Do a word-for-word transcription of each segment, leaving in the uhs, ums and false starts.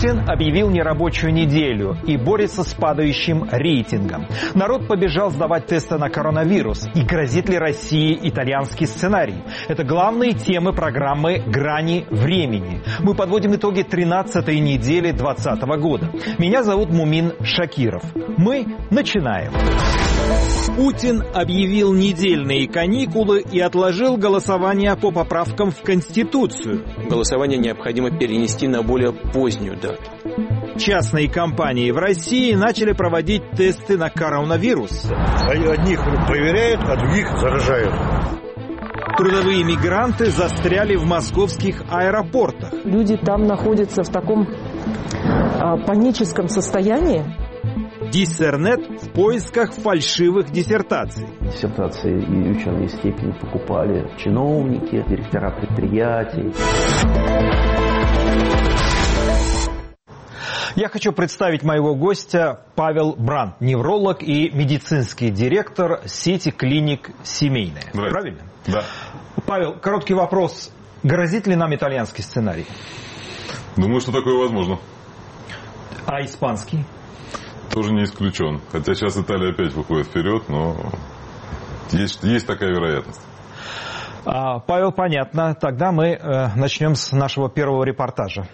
Путин объявил нерабочую неделю и борется с падающим рейтингом. Народ побежал сдавать тесты на коронавирус. И грозит ли России итальянский сценарий? Это главные темы программы «Грани времени». Мы подводим итоги тринадцатой недели двадцатого года. Меня зовут Мумин Шакиров. Мы начинаем. Путин объявил недельные каникулы и отложил голосование по поправкам в Конституцию. Голосование необходимо перенести на более позднюю дату. Частные компании в России начали проводить тесты на коронавирус. Одних проверяют, а других заражают. Трудовые мигранты застряли в московских аэропортах. Люди там находятся в таком а, паническом состоянии. Диссернет в поисках фальшивых диссертаций. Диссертации и ученые степени покупали чиновники, директора предприятий. Я хочу представить моего гостя Павел Бранд, невролог и медицинский директор сети клиник «Семейная». Правильно? Да. Павел, короткий вопрос. Грозит ли нам итальянский сценарий? Думаю, что такое возможно. А испанский? Тоже не исключен. Хотя сейчас Италия опять выходит вперед, но есть, есть такая вероятность. А, Павел, понятно. Тогда мы э, начнем с нашего первого репортажа.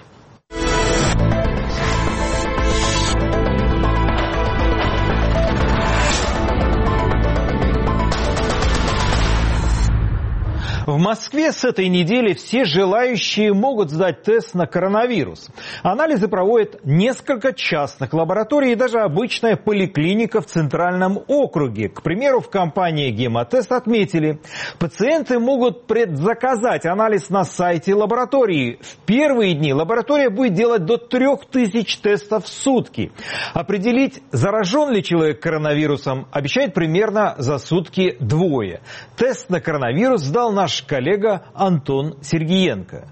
В Москве с этой недели все желающие могут сдать тест на коронавирус. Анализы проводят несколько частных лабораторий и даже обычная поликлиника в Центральном округе. К примеру, в компании «Гемотест» отметили, пациенты могут предзаказать анализ на сайте лаборатории. В первые дни лаборатория будет делать до трех тысяч тестов в сутки. Определить, заражен ли человек коронавирусом, обещает примерно за сутки двое. Тест на коронавирус сдал наш коллега Антон Сергиенко.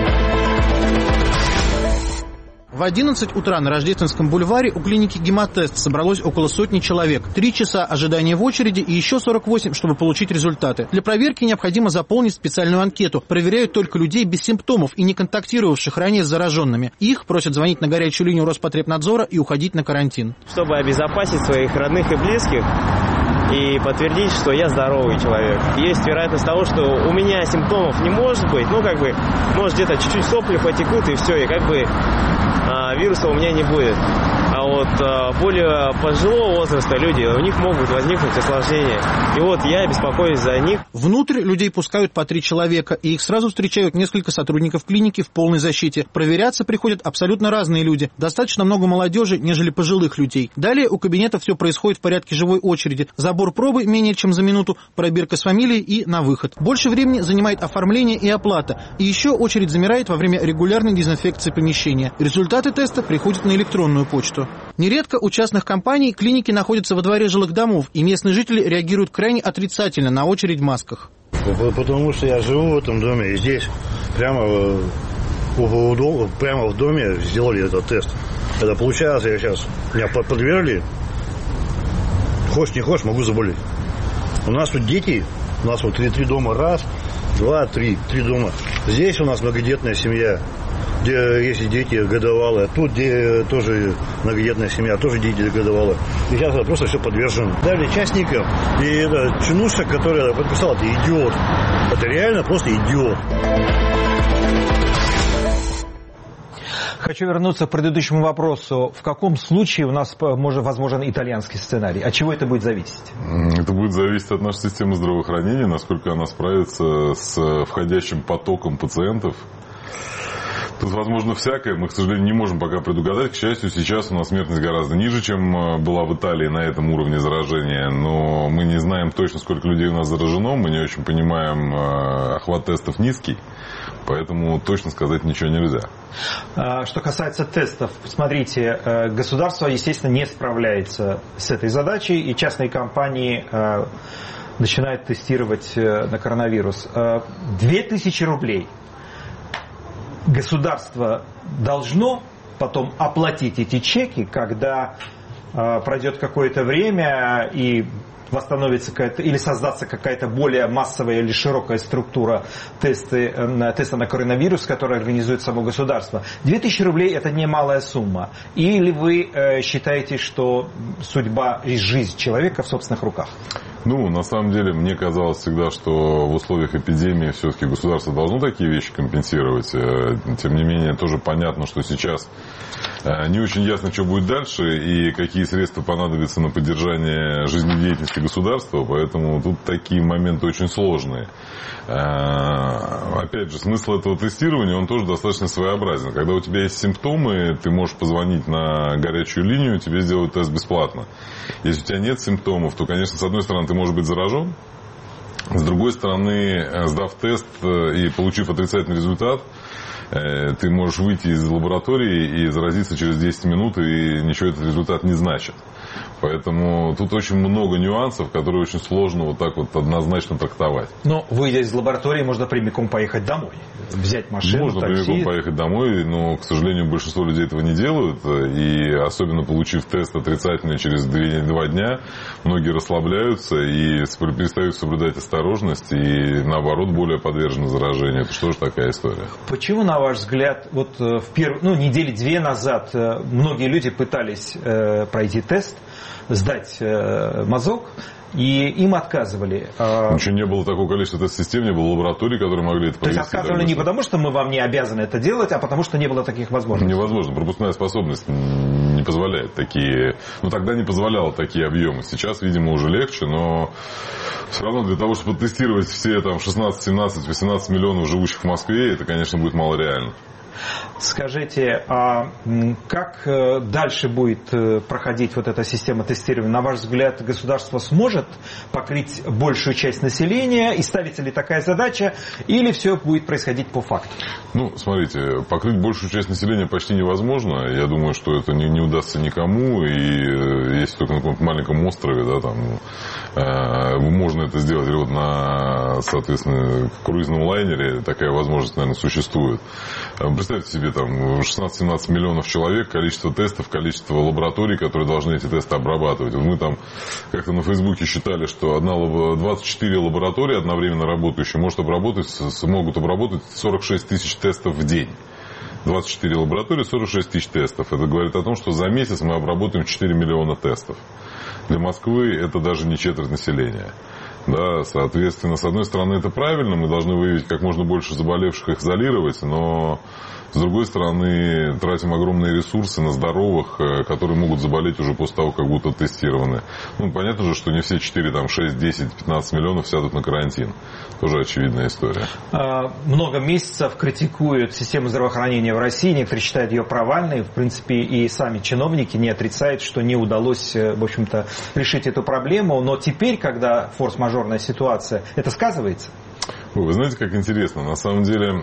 В одиннадцать утра на Рождественском бульваре у клиники «Гемотест» собралось около сотни человек. Три часа ожидания в очереди и еще сорок восемь, чтобы получить результаты. Для проверки необходимо заполнить специальную анкету. Проверяют только людей без симптомов и не контактировавших ранее с зараженными. Их просят звонить на горячую линию Роспотребнадзора и уходить на карантин. Чтобы обезопасить своих родных и близких и подтвердить, что я здоровый человек. Есть вероятность того, что у меня симптомов не может быть. Ну, как бы, может, где-то чуть-чуть сопли потекут, и все, и как бы а, вируса у меня не будет. А вот а, более пожилого возраста люди, у них могут возникнуть осложнения. И вот я беспокоюсь за них. Внутрь людей пускают по три человека, и их сразу встречают несколько сотрудников клиники в полной защите. Проверяться приходят абсолютно разные люди. Достаточно много молодежи, нежели пожилых людей. Далее у кабинета все происходит в порядке живой очереди. Забор пробы менее чем за минуту, пробирка с фамилией и на выход. Больше времени занимает оформление и оплата. И еще очередь замирает во время регулярной дезинфекции помещения. Результаты теста приходят на электронную почту. Нередко у частных компаний клиники находятся во дворе жилых домов, и местные жители реагируют крайне отрицательно на очередь в масках. Потому что я живу в этом доме, и здесь прямо, прямо в доме сделали этот тест. Это получается, я сейчас, меня подверли, хочешь не хочешь, могу заболеть. У нас тут дети, у нас вот три, три дома, раз, два, три, три дома. Здесь у нас многодетная семья, где есть дети годовалые. Тут, где тоже многодетная семья, тоже дети годовалые. И сейчас это просто все подвержено. Дали частникам, и это чинушек, который подписал, это идиот. Это реально просто идиот. Хочу вернуться к предыдущему вопросу. В каком случае у нас возможен итальянский сценарий? От чего это будет зависеть? Это будет зависеть от нашей системы здравоохранения, насколько она справится с входящим потоком пациентов. Тут возможно всякое, мы, к сожалению, не можем пока предугадать. К счастью, сейчас у нас смертность гораздо ниже, чем была в Италии на этом уровне заражения. Но мы не знаем точно, сколько людей у нас заражено, мы не очень понимаем, охват тестов низкий. Поэтому точно сказать ничего нельзя. Что касается тестов, смотрите, государство, естественно, не справляется с этой задачей, и частные компании начинают тестировать на коронавирус. Две тысячи рублей государство должно потом оплатить эти чеки, когда пройдет какое-то время и восстановится какая-то, или создаться какая-то более массовая или широкая структура тесты, теста на коронавирус, которая организует само государство. две тысячи рублей – это немалая сумма. Или вы э, считаете, что судьба и жизнь человека в собственных руках? Ну, на самом деле, мне казалось всегда, что в условиях эпидемии все-таки государство должно такие вещи компенсировать. Тем не менее, тоже понятно, что сейчас не очень ясно, что будет дальше и какие средства понадобятся на поддержание жизнедеятельности государства, поэтому тут такие моменты очень сложные. Опять же, смысл этого тестирования, он тоже достаточно своеобразен. Когда у тебя есть симптомы, ты можешь позвонить на горячую линию, тебе сделают тест бесплатно. Если у тебя нет симптомов, то, конечно, с одной стороны, ты можешь быть заражен, с другой стороны, сдав тест и получив отрицательный результат, ты можешь выйти из лаборатории и заразиться через десять минут, и ничего этот результат не значит. Поэтому тут очень много нюансов, которые очень сложно вот так вот однозначно трактовать. Но выйдя из лаборатории, можно прямиком поехать домой. Взять машину, Можно такси. прямиком поехать домой, но, к сожалению, большинство людей этого не делают. И особенно получив тест отрицательный через два дня, многие расслабляются и перестают соблюдать осторожность, и наоборот более подвержены заражению. Это что же такая история? Почему, на ваш взгляд, вот в первые, ну, недели две назад многие люди пытались э, пройти тест, сдать э, мазок, и им отказывали. Ничего не было такого количества тест-систем, не было лабораторий, которые могли это провести. То есть отказывали не потому, что мы вам не обязаны это делать, а потому, что не было таких возможностей? Невозможно. Пропускная способность не позволяет такие... Ну, тогда не позволяла такие объемы. Сейчас, видимо, уже легче, но все равно для того, чтобы тестировать все там шестнадцать, семнадцать, восемнадцать миллионов живущих в Москве, это, конечно, будет малореально. Скажите, а как дальше будет проходить вот эта система тестирования? На ваш взгляд, государство сможет покрыть большую часть населения? И ставится ли такая задача? Или все будет происходить по факту? Ну, смотрите, покрыть большую часть населения почти невозможно. Я думаю, что это не, не удастся никому. И если только на каком-то маленьком острове, да, там, э, можно это сделать. Или вот на, соответственно, круизном лайнере такая возможность, наверное, существует. Представьте себе, там, шестнадцать-семнадцать миллионов человек, количество тестов, количество лабораторий, которые должны эти тесты обрабатывать. Мы там как-то на Фейсбуке считали, что одна, двадцать четыре лаборатории одновременно работающие может обработать, смогут обработать сорок шесть тысяч тестов в день. двадцать четыре лаборатории, сорок шесть тысяч тестов. Это говорит о том, что за месяц мы обработаем четыре миллиона тестов. Для Москвы это даже не четверть населения. Да, соответственно, с одной стороны, это правильно, мы должны выявить как можно больше заболевших, их изолировать, но с другой стороны, тратим огромные ресурсы на здоровых, которые могут заболеть уже после того, как будут оттестированы. Ну, понятно же, что не все четыре, там, шесть, десять, пятнадцать миллионов сядут на карантин. Тоже очевидная история. Много месяцев критикуют систему здравоохранения в России, некоторые считают ее провальной. В принципе, и сами чиновники не отрицают, что не удалось, в общем-то, решить эту проблему. Но теперь, когда форс-мажорная ситуация, это сказывается? Вы знаете, как интересно. На самом деле...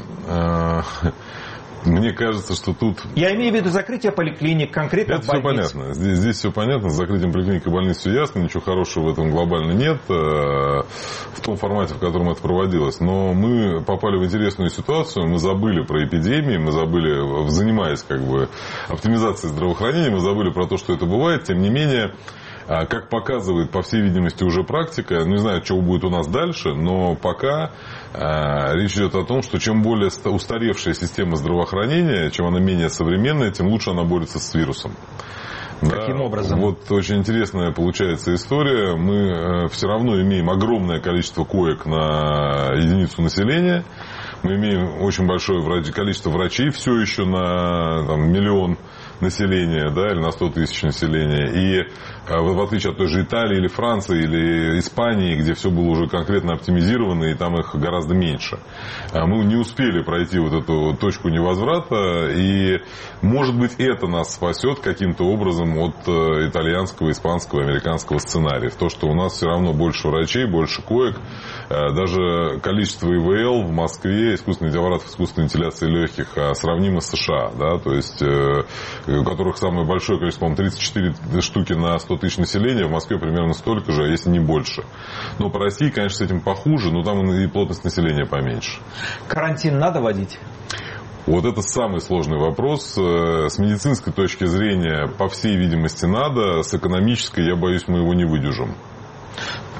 Мне кажется, что тут... Я имею в виду закрытие поликлиник, конкретно это больниц. Это все понятно. Здесь, здесь все понятно. С закрытием поликлиник и больниц все ясно. Ничего хорошего в этом глобально нет. В том формате, в котором это проводилось. Но мы попали в интересную ситуацию. Мы забыли про эпидемии. Мы забыли, занимаясь как бы оптимизацией здравоохранения, мы забыли про то, что это бывает. Тем не менее... Как показывает, по всей видимости, уже практика, не знаю, что будет у нас дальше, но пока э, речь идет о том, что чем более устаревшая система здравоохранения, чем она менее современная, тем лучше она борется с вирусом. Каким да, образом? Вот очень интересная получается история. Мы э, все равно имеем огромное количество коек на единицу населения. Мы имеем очень большое врач... количество врачей все еще на там, миллион населения, да, или на сто тысяч населения. И в отличие от той же Италии или Франции или Испании, где все было уже конкретно оптимизировано, и там их гораздо меньше. Мы не успели пройти вот эту точку невозврата, и, может быть, это нас спасет каким-то образом от итальянского, испанского, американского сценариев. То, что у нас все равно больше врачей, больше коек, даже количество И В Л в Москве, искусственных аппаратов искусственной вентиляции легких, сравнимо с США, да, то есть, у которых самое большое количество, по-моему, тридцать четыре штуки на сто тысяч населения, в Москве примерно столько же, если не больше. Но по России, конечно, с этим похуже, но там и плотность населения поменьше. Карантин надо вводить? Вот это самый сложный вопрос. С медицинской точки зрения, по всей видимости, надо. С экономической, я боюсь, мы его не выдержим.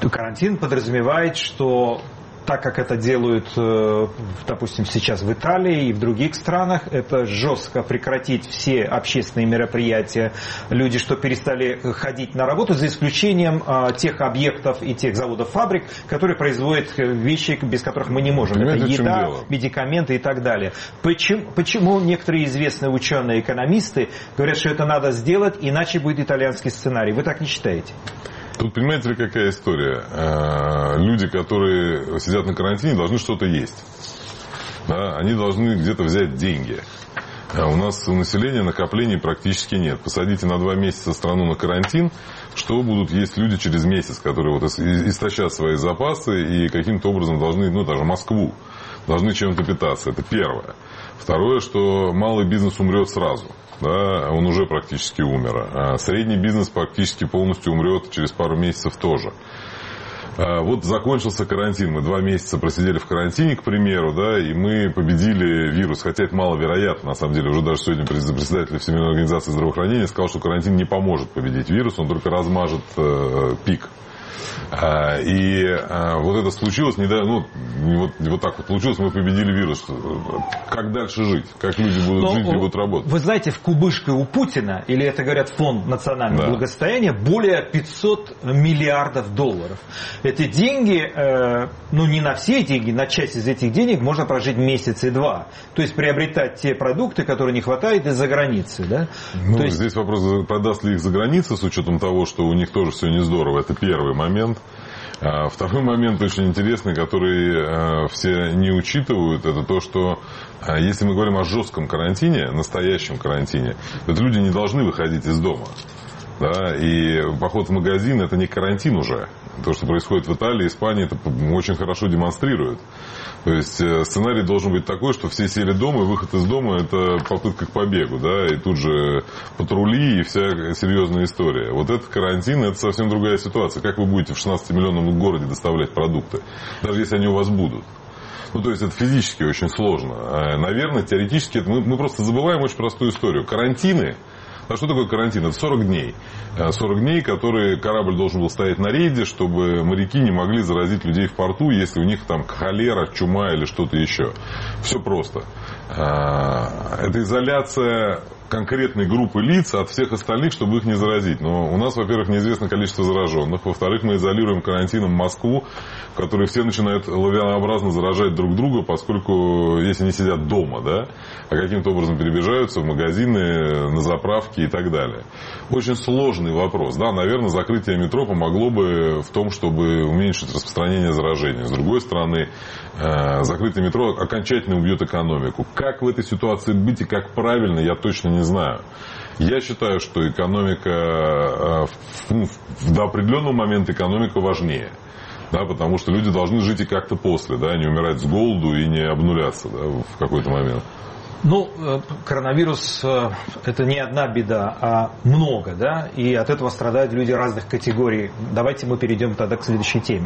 Карантин подразумевает, что так как это делают, допустим, сейчас в Италии и в других странах, это жестко прекратить все общественные мероприятия. Люди, что перестали ходить на работу, за исключением тех объектов и тех заводов, фабрик, которые производят вещи, без которых мы не можем. Понимаете, это еда, медикаменты и так далее. Почему, почему некоторые известные ученые, экономисты говорят, что это надо сделать, иначе будет итальянский сценарий? Вы так не считаете? Тут, понимаете ли, какая история? Люди, которые сидят на карантине, должны что-то есть. Да? Они должны где-то взять деньги. А у нас у населения накоплений практически нет. Посадите на два месяца страну на карантин, что будут есть люди через месяц, которые вот истощат свои запасы и каким-то образом должны, ну, даже Москву, должны чем-то питаться. Это первое. Второе, что малый бизнес умрет сразу. Да, он уже практически умер. А средний бизнес практически полностью умрет через пару месяцев тоже. А вот закончился карантин. Мы два месяца просидели в карантине, к примеру, да, и мы победили вирус. Хотя это маловероятно. На самом деле, уже даже сегодня председатель Всемирной организации здравоохранения сказал, что карантин не поможет победить вирус, он только размажет э, пик. А, и а, вот это случилось, не да, ну, вот, вот так вот получилось, мы победили вирус. Как дальше жить? Как люди будут Но, жить и будут работать? Вы знаете, в кубышке у Путина, или это говорят фонд национального да. благосостояния, более пятьсот миллиардов долларов. Эти деньги, э, ну не на все деньги, на часть из этих денег можно прожить месяц и два. То есть приобретать те продукты, которые не хватает из-за границы. Да? Ну, То есть... Здесь вопрос, продаст ли их за границей, с учетом того, что у них тоже все не здорово. Это первый момент. А второй момент очень интересный, который а, все не учитывают, это то, что а, если мы говорим о жестком карантине, настоящем карантине, то люди не должны выходить из дома. Да, и поход в магазин – это не карантин уже. То, что происходит в Италии, Испании, это очень хорошо демонстрирует. То есть сценарий должен быть такой, что все сели дома, и выход из дома – это попытка к побегу. Да, и тут же патрули и вся серьезная история. Вот этот карантин – это совсем другая ситуация. Как вы будете в шестнадцатимиллионном городе доставлять продукты, даже если они у вас будут? Ну, то есть, это физически очень сложно. Наверное, теоретически, это мы, мы просто забываем очень простую историю. Карантины. А что такое карантин? Это сорок дней. сорок дней, которые корабль должен был стоять на рейде, чтобы моряки не могли заразить людей в порту, если у них там холера, чума или что-то еще. Все просто. Это изоляция конкретной группы лиц от всех остальных, чтобы их не заразить. Но у нас, во-первых, неизвестно количество зараженных. Во-вторых, мы изолируем карантином Москву, в которой все начинают лавинообразно заражать друг друга, поскольку, если не сидят дома, да, а каким-то образом перебежаются в магазины, на заправки и так далее. Очень сложный вопрос. Да, наверное, закрытие метро помогло бы в том, чтобы уменьшить распространение заражения. С другой стороны, закрытие метро окончательно убьет экономику. Как в этой ситуации быть и как правильно, я точно не знаю. Я считаю, что экономика, ну, до определенного момента экономика важнее. Да, потому что люди должны жить и как-то после, да, не умирать с голоду и не обнуляться, да, в какой-то момент. Ну, коронавирус – это не одна беда, а много, да, и от этого страдают люди разных категорий. Давайте мы перейдем тогда к следующей теме.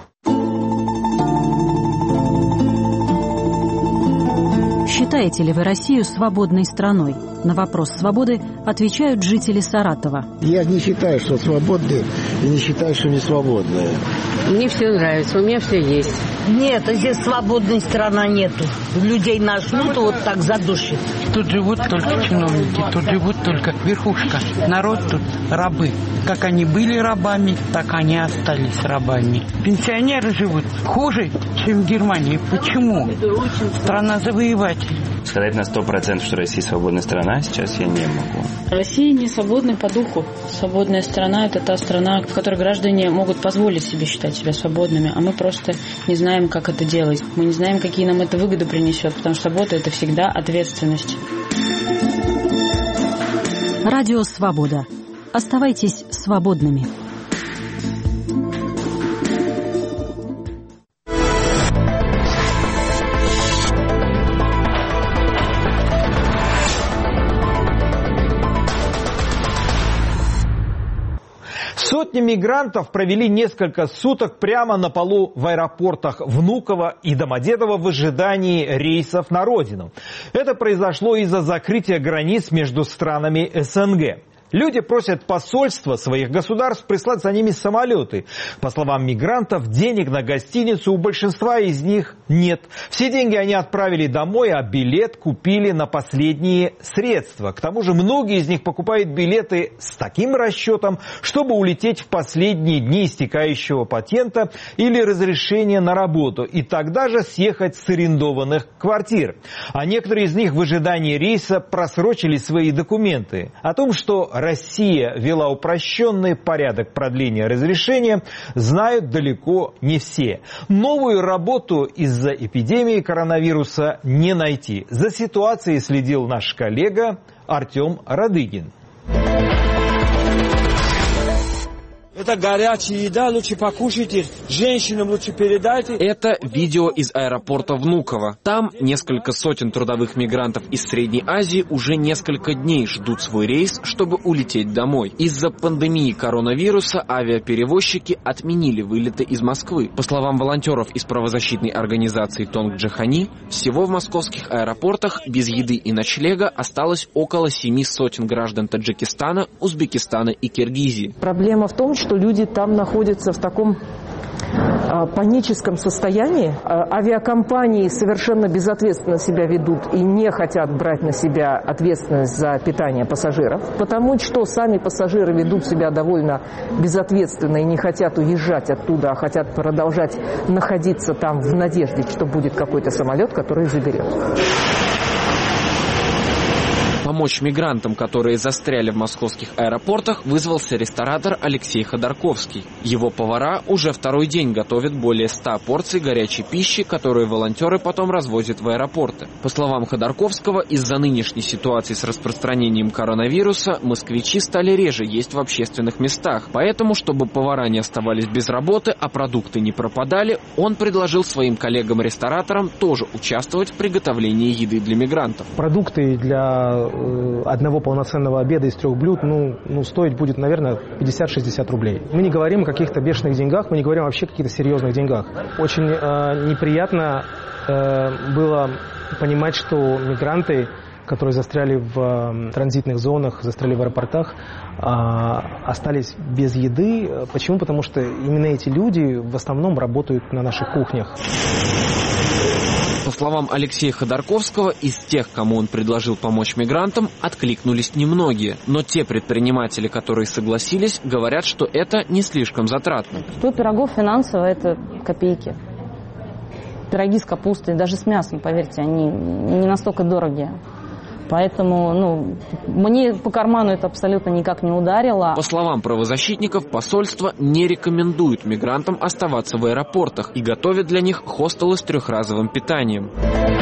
Считаете ли вы Россию свободной страной? На вопрос свободы отвечают жители Саратова. Я не считаю, что свободные, и не считаю, что не свободные. Мне все нравится, у меня все есть. Нет, здесь свободной страны нету. Людей нажмут, вот так задушит. Тут живут только чиновники, тут живут только верхушка. Народ тут рабы. Как они были рабами, так они остались рабами. Пенсионеры живут хуже, чем в Германии. Почему? Страна завоеватель. Сказать на сто процентов, что Россия свободная страна, сейчас я не могу. Россия не свободна по духу. Свободная страна – это та страна, в которой граждане могут позволить себе считать себя свободными, а мы просто не знаем, как это делать. Мы не знаем, какие нам это выгоды принесет, потому что свобода – это всегда ответственность. Радио «Свобода». Оставайтесь свободными. Сотни мигрантов провели несколько суток прямо на полу в аэропортах Внуково и Домодедово в ожидании рейсов на родину. Это произошло из-за закрытия границ между странами СНГ. Люди просят посольства своих государств прислать за ними самолеты. По словам мигрантов, денег на гостиницу у большинства из них нет. Все деньги они отправили домой, а билет купили на последние средства. К тому же многие из них покупают билеты с таким расчетом, чтобы улететь в последние дни истекающего патента или разрешения на работу, и тогда же съехать с арендованных квартир. А некоторые из них в ожидании рейса просрочили свои документы. О том, что Россия ввела упрощенный порядок продления разрешения, знают далеко не все. Новую работу из-за эпидемии коронавируса не найти. За ситуацией следил наш коллега Артем Радыгин. Это горячая еда, лучше покушайте, женщинам лучше передайте. Это видео из аэропорта Внуково. Там несколько сотен трудовых мигрантов из Средней Азии уже несколько дней ждут свой рейс, чтобы улететь домой. Из-за пандемии коронавируса авиаперевозчики отменили вылеты из Москвы. По словам волонтеров из правозащитной организации Тонг Джахани, всего в московских аэропортах без еды и ночлега осталось около семи сотен граждан Таджикистана, Узбекистана и Киргизии. Проблема в том, что люди там находятся в таком э, паническом состоянии. Э, авиакомпании совершенно безответственно себя ведут и не хотят брать на себя ответственность за питание пассажиров, потому что сами пассажиры ведут себя довольно безответственно и не хотят уезжать оттуда, а хотят продолжать находиться там в надежде, что будет какой-то самолет, который их заберет. Помочь мигрантам, которые застряли в московских аэропортах, вызвался ресторатор Алексей Ходорковский. Его повара уже второй день готовят более ста порций горячей пищи, которую волонтеры потом развозят в аэропорты. По словам Ходорковского, из-за нынешней ситуации с распространением коронавируса москвичи стали реже есть в общественных местах. Поэтому, чтобы повара не оставались без работы, а продукты не пропадали, он предложил своим коллегам-рестораторам тоже участвовать в приготовлении еды для мигрантов. Продукты для одного полноценного обеда из трех блюд, ну, ну стоить будет, наверное, пятьдесят-шестьдесят рублей. Мы не говорим о каких-то бешеных деньгах, мы не говорим вообще о каких-то серьезных деньгах. Очень э, неприятно э, было понимать, что мигранты, которые застряли в э, транзитных зонах, застряли в аэропортах, э, остались без еды. Почему? Потому что именно эти люди в основном работают на наших кухнях. По словам Алексея Ходорковского, из тех, кому он предложил помочь мигрантам, откликнулись немногие. Но те предприниматели, которые согласились, говорят, что это не слишком затратно. Стоимость пирогов финансово – это копейки. Пироги с капустой, даже с мясом, поверьте, они не настолько дорогие. Поэтому, ну, мне по карману это абсолютно никак не ударило. По словам правозащитников, посольство не рекомендует мигрантам оставаться в аэропортах и готовит для них хостелы с трехразовым питанием.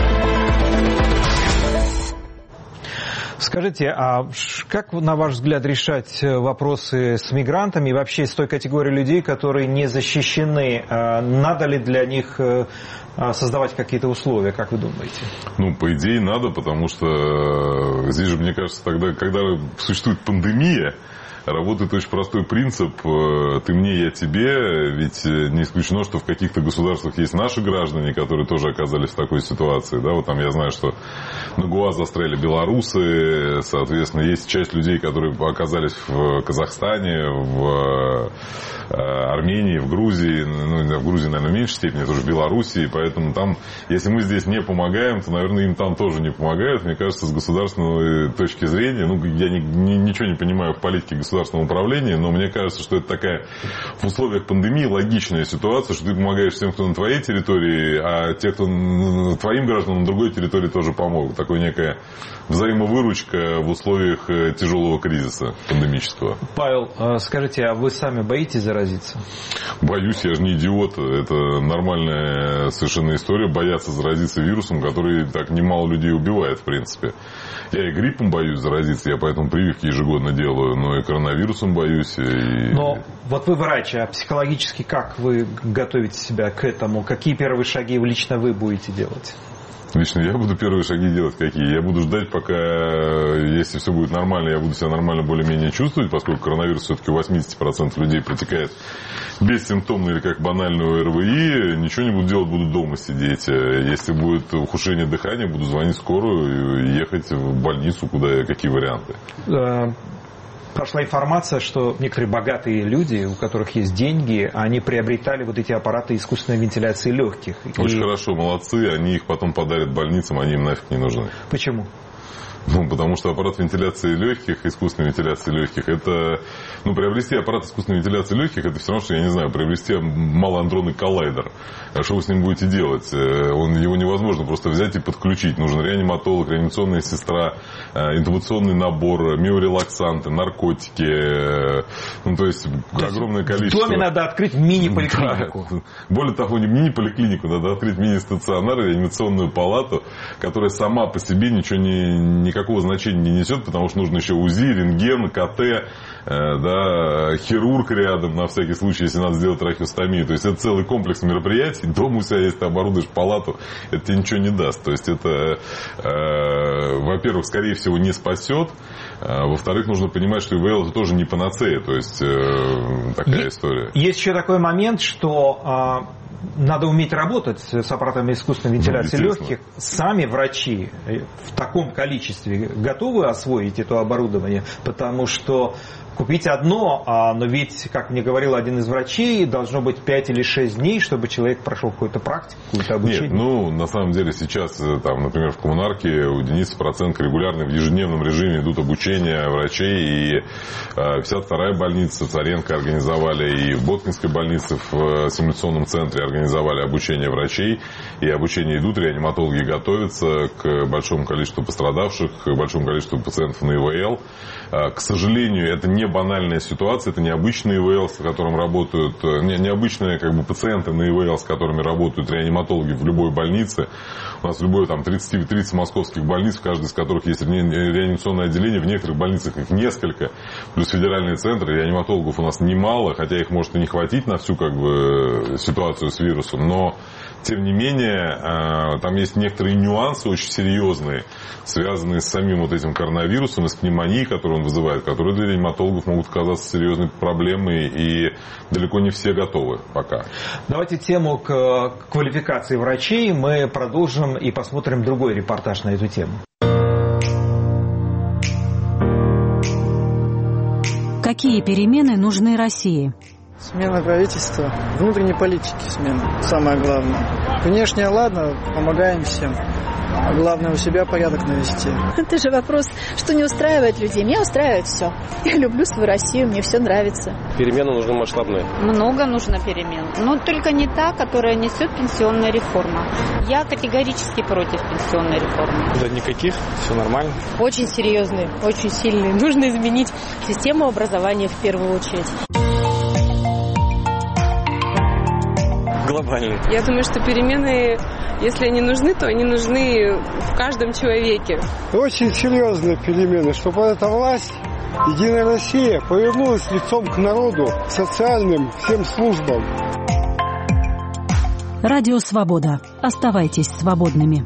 Скажите, а как, на ваш взгляд, решать вопросы с мигрантами и вообще с той категорией людей, которые не защищены? Надо ли для них создавать какие-то условия, как вы думаете? Ну, по идее, надо, потому что здесь же, мне кажется, тогда, когда существует пандемия, работает очень простой принцип «ты мне, я тебе», ведь не исключено, что в каких-то государствах есть наши граждане, которые тоже оказались в такой ситуации. Да, вот там я знаю, что на Гоа застряли белорусы, соответственно, есть часть людей, которые оказались в Казахстане, в Армении, в Грузии, ну, в Грузии, наверное, в меньшей степени, тоже в Белоруссии, поэтому там, если мы здесь не помогаем, то, наверное, им там тоже не помогают. Мне кажется, с государственной точки зрения, ну, я ни, ни, ничего не понимаю в политике государственного управления, но мне кажется, что это такая в условиях пандемии логичная ситуация, что ты помогаешь всем, кто на твоей территории, а те, кто твоим гражданам на другой территории, тоже помогут. Такая некая взаимовыручка в условиях тяжелого кризиса пандемического. Павел, скажите, а вы сами боитесь заразиться? Боюсь, я же не идиот. Это нормальная совершенно история, бояться заразиться вирусом, который так немало людей убивает, в принципе. Я и гриппом боюсь заразиться, я поэтому прививки ежегодно делаю, но и коронавирусом боюсь. И... Но вот вы врач, а психологически как вы готовите себя к этому? Какие первые шаги лично вы будете делать? Лично я буду первые шаги делать какие? Я буду ждать, пока, если все будет нормально, я буду себя нормально более-менее чувствовать, поскольку коронавирус все-таки у восемьдесят процентов людей протекает бессимптомно или как банальную эр вэ и, ничего не буду делать, буду дома сидеть. Если будет ухудшение дыхания, буду звонить в скорую и ехать в больницу, куда, какие варианты. Прошла информация, что некоторые богатые люди, у которых есть деньги, они приобретали вот эти аппараты искусственной вентиляции легких. Очень И... хорошо, молодцы, они их потом подарят больницам, они им нафиг не нужны. Почему? Ну, потому что аппарат вентиляции легких, искусственной вентиляции легких, это, ну, приобрести аппарат искусственной вентиляции легких, это все равно, что, я не знаю, приобрести малоандронный коллайдер. А что вы с ним будете делать? Он, его невозможно просто взять и подключить. Нужен реаниматолог, реанимационная сестра, интубационный набор, миорелаксанты, наркотики. Ну, то есть, то огромное количество. В доме надо открыть мини-поликлинику. Да. Более того, не мини-поликлинику, надо открыть мини-стационар, реанимационную палату, которая сама по себе ничего не, никакого значения не несет, потому что нужно еще УЗИ, рентген, КТ, э, да, хирург рядом, на всякий случай, если надо сделать трахеостомию. То есть, это целый комплекс мероприятий. Дома у себя, если ты оборудуешь палату, это тебе ничего не даст. То есть, это, э, во-первых, скорее всего, не спасет. А, во-вторых, нужно понимать, что ИВЛ это тоже не панацея. То есть, э, такая есть, история. Есть еще такой момент, что... Э, надо уметь работать с аппаратами искусственной вентиляции ну, легких. Сами врачи в таком количестве готовы освоить это оборудование, потому что купить одно, но ведь, как мне говорил один из врачей, должно быть пять или шесть дней, чтобы человек прошел какую-то практику, какое-то обучение. Нет, ну, на самом деле сейчас, там, например, в Коммунарке у Дениса Проценко регулярно в ежедневном режиме идут обучения врачей, и пятьдесят вторая больница Царенко организовали, и в Боткинской больнице в симуляционном центре организовали обучение врачей, и обучение идут, реаниматологи готовятся к большому количеству пострадавших, к большому количеству пациентов на ИВЛ. К сожалению, это не банальная ситуация, это необычный ИВЛ, с которым работают, не, необычные как бы, пациенты на ИВЛ, с которыми работают реаниматологи в любой больнице. У нас в любой там тридцать, тридцать московских больниц, в каждой из которых есть реанимационное отделение, в некоторых больницах их несколько, плюс федеральные центры, реаниматологов у нас немало, хотя их может и не хватить на всю как бы, ситуацию с вирусом, но тем не менее, там есть некоторые нюансы очень серьезные, связанные с самим вот этим коронавирусом и с пневмонией, которую он вызывает, которые для реаниматологов могут оказаться серьезной проблемой, и далеко не все готовы пока. Давайте тему к квалификации врачей мы продолжим и посмотрим другой репортаж на эту тему. Какие перемены нужны России? Смена правительства, внутренней политики смена, самое главное. Внешне, ладно, помогаем всем. А главное, у себя порядок навести. Это же вопрос, что не устраивает людей. Меня устраивает все. Я люблю свою Россию, мне все нравится. Перемены нужны масштабные. Много нужно перемен. Но только не та, которая несет пенсионная реформа. Я категорически против пенсионной реформы. Да никаких, все нормально. Очень серьезные, очень сильные. Нужно изменить систему образования в первую очередь. Глобально. Я думаю, что перемены, если они нужны, то они нужны в каждом человеке. Очень серьезные перемены, чтобы эта власть, Единая Россия, повернулась лицом к народу, к социальным всем службам. Радио «Свобода». Оставайтесь свободными.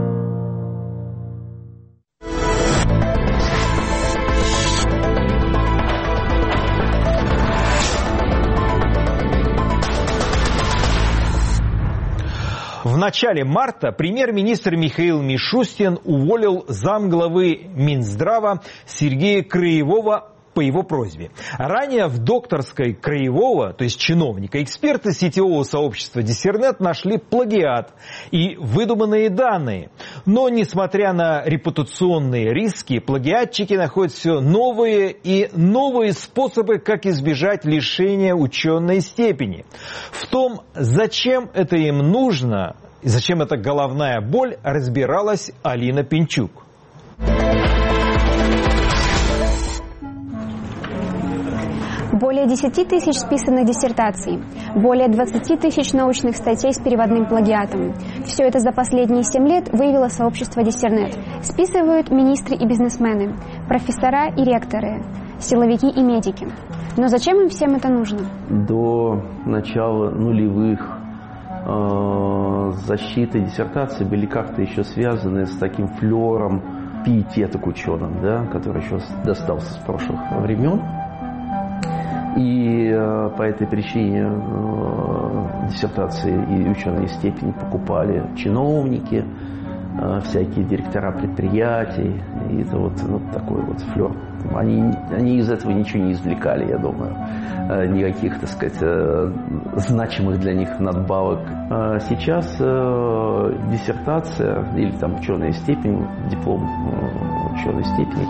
В начале марта премьер-министр Михаил Мишустин уволил замглавы Минздрава Сергея Краевого по его просьбе. Ранее в докторской Краевого, то есть чиновника, эксперты сетевого сообщества Диссернет нашли плагиат и выдуманные данные. Но, несмотря на репутационные риски, плагиатчики находят все новые и новые способы, как избежать лишения ученой степени. В том, зачем это им нужно и зачем эта головная боль, разбиралась Алина Пинчук. Более десяти тысяч списанных диссертаций, более двадцати тысяч научных статей с переводным плагиатом. Все это за последние семь лет выявило сообщество Диссернет. Списывают министры и бизнесмены, профессора и ректоры, силовики и медики. Но зачем им всем это нужно? До начала нулевых э, защиты диссертации были как-то еще связаны с таким флером пиетета к ученым, да, который еще достался с прошлых времен. И э, по этой причине э, диссертации и ученые степени покупали чиновники, всякие директора предприятий. И это вот, вот такой вот флер. Они, они из этого ничего не извлекали, я думаю. Никаких, так сказать, значимых для них надбавок. Сейчас диссертация или там ученая степень, диплом ученой степени,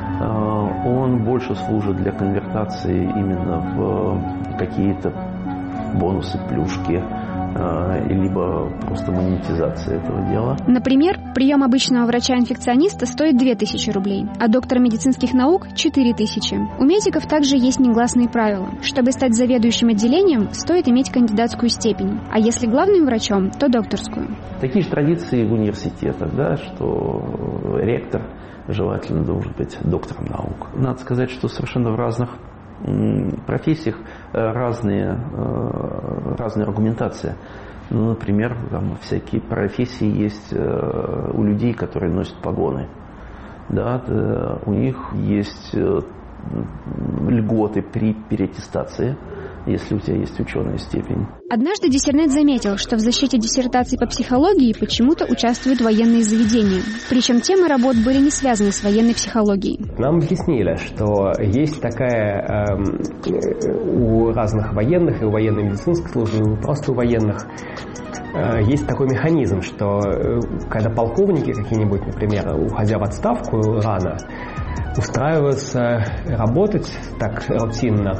он больше служит для конвертации именно в какие-то бонусы, плюшки, либо просто монетизация этого дела. Например, прием обычного врача-инфекциониста стоит две тысячи рублей, а доктора медицинских наук – четыре тысячи. У медиков также есть негласные правила. Чтобы стать заведующим отделением, стоит иметь кандидатскую степень, а если главным врачом, то докторскую. Такие же традиции в университетах, да, что ректор желательно должен быть доктором наук. Надо сказать, что совершенно в разных профессиях разные, разная аргументация. Ну, например, там всякие профессии есть у людей, которые носят погоны. Да, у них есть льготы при переаттестации, если у тебя есть ученая степень. Однажды Диссернет заметил, что в защите диссертаций по психологии почему-то участвуют военные заведения. Причем темы работ были не связаны с военной психологией. Нам объяснили, что есть такая э, у разных военных, и у военной медицинской службы, и просто у военных, э, есть такой механизм, что э, когда полковники какие-нибудь, например, уходя в отставку рано, устраиваются работать так рутинно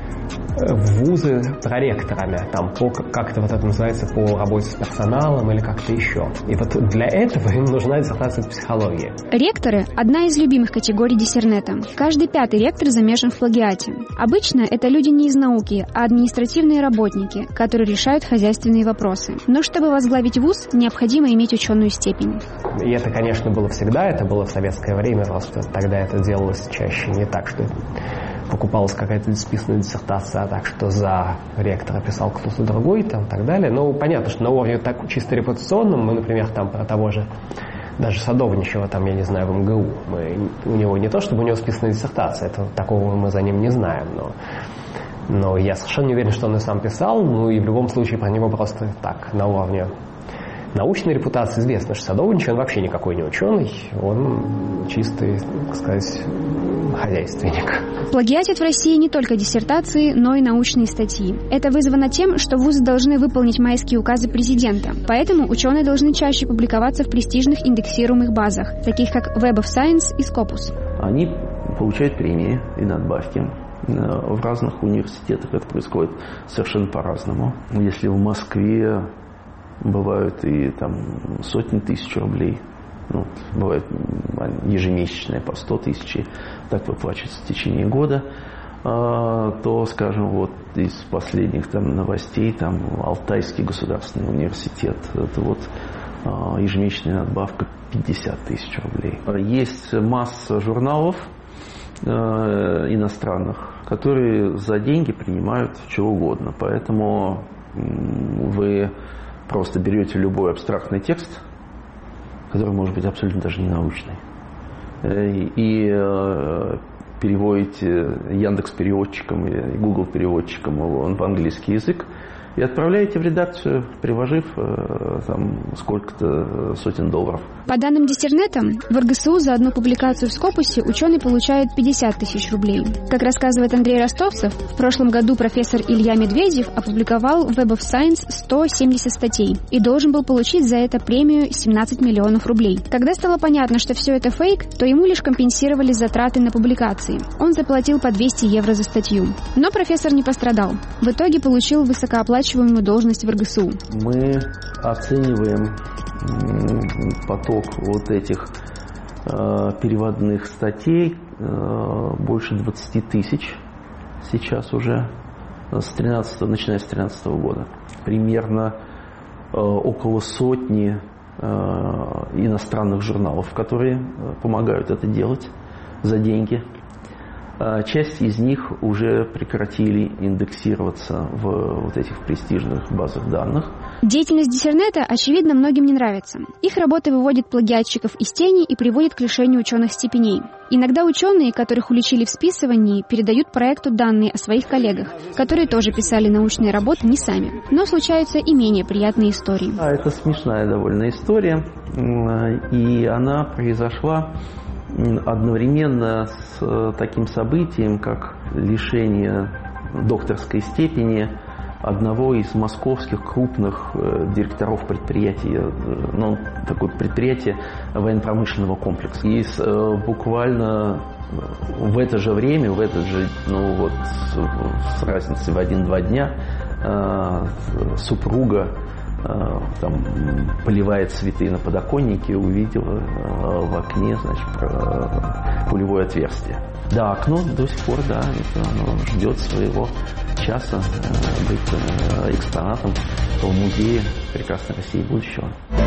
в вузы проректорами, там, по, как-то вот это называется, по работе с персоналом или как-то еще. И вот для этого им нужна диссертация по психологии. Ректоры – одна из любимых категорий Диссернета. Каждый пятый ректор замешан в плагиате. Обычно это люди не из науки, а административные работники, которые решают хозяйственные вопросы. Но чтобы возглавить вуз, необходимо иметь ученую степень. И это, конечно, было всегда, это было в советское время, просто тогда это делалось чаще не так, что покупалась какая-то списанная диссертация, так что за ректора писал кто-то другой, там, и так далее. Но понятно, что на уровне так чисто репутационном, мы, например, там про того же даже Садовничева, там, я не знаю, в эм гэ у, мы, у него не то, чтобы у него списанная диссертация, это, такого мы за ним не знаем, но, но я совершенно не уверен, что он и сам писал, ну и в любом случае про него просто так, на уровне научной репутации известно, что Садовничий, он вообще никакой не ученый, он чистый, так сказать, хозяйственник. Плагиатят в России не только диссертации, но и научные статьи. Это вызвано тем, что вузы должны выполнить майские указы президента. Поэтому ученые должны чаще публиковаться в престижных индексируемых базах, таких как Web of Science и Scopus. Они получают премии и надбавки. В разных университетах это происходит совершенно по-разному. Если в Москве бывают и там сотни тысяч рублей, ну, бывает ежемесячные по сто тысяч, так выплачивается в течение года, то, скажем, вот из последних там новостей, там Алтайский государственный университет, это вот ежемесячная надбавка пятьдесят тысяч рублей. Есть масса журналов иностранных, которые за деньги принимают чего угодно, поэтому вы просто берете любой абстрактный текст, который может быть абсолютно даже не научный, и переводите Яндекс-переводчиком или Google-переводчиком его в английский язык и отправляете в редакцию, приложив там сколько-то сотен долларов. По данным Диссернета, в эр гэ эс у за одну публикацию в Скопусе ученый получает пятьдесят тысяч рублей. Как рассказывает Андрей Ростовцев, в прошлом году профессор Илья Медведев опубликовал в Web of Science сто семьдесят статей и должен был получить за это премию семнадцать миллионов рублей. Когда стало понятно, что все это фейк, то ему лишь компенсировали затраты на публикации. Он заплатил по двести евро за статью. Но профессор не пострадал. В итоге получил высокооплачиваемую должность в эр гэ эс у. Мы оцениваем поток вот этих э, переводных статей, э, больше двадцати тысяч сейчас уже, с тринадцатого, начиная с тринадцатого года. Примерно э, около сотни э, иностранных журналов, которые э, помогают это делать за деньги. Э, часть из них уже прекратили индексироваться в вот этих престижных базах данных. Деятельность Диссернета, очевидно, многим не нравится. Их работа выводит плагиатчиков из тени и приводит к лишению ученых степеней. Иногда ученые, которых уличили в списывании, передают проекту данные о своих коллегах, которые тоже писали научные работы не сами. Но случаются и менее приятные истории. А это смешная довольно история, и она произошла одновременно с таким событием, как лишение докторской степени одного из московских крупных э, директоров предприятий, э, ну, такое предприятие военно-промышленного комплекса. И э, буквально в это же время, в этот же, ну вот, с, с разницей в один-два дня, э, супруга э, там поливает цветы на подоконнике, увидела э, в окне, значит, про, пулевое отверстие. Да, окно до сих пор, да, это оно ждет своего часа э, быть э, экспонатом в музее прекрасной России будущего.